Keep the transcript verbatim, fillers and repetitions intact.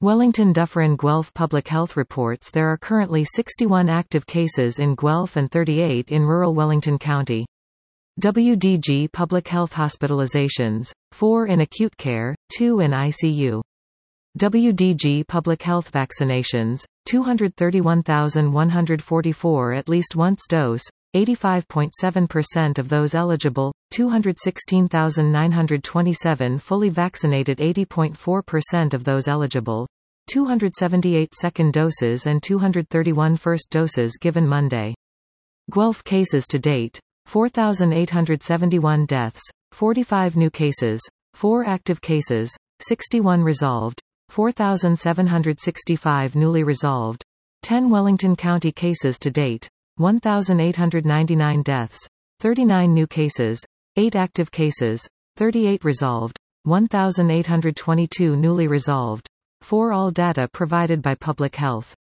Wellington Dufferin Guelph Public Health reports there are currently sixty-one active cases in Guelph and thirty-eight in rural Wellington County. W D G Public Health hospitalizations, four in acute care, two in I C U. W D G Public Health vaccinations, two hundred thirty-one thousand one hundred forty-four at least once dose, eighty-five point seven percent of those eligible, two hundred sixteen thousand nine hundred twenty-seven fully vaccinated, eighty point four percent of those eligible, two hundred seventy-eight second doses and two hundred thirty-one first doses given Monday. Guelph cases to date, four thousand eight hundred seventy-one deaths, forty-five new cases, four active cases, sixty-one resolved, four thousand seven hundred sixty-five newly resolved, ten Wellington County cases to date, one thousand eight hundred ninety-nine deaths, thirty-nine new cases, eight active cases, thirty-eight resolved, one thousand eight hundred twenty-two newly resolved, four all data provided by Public Health.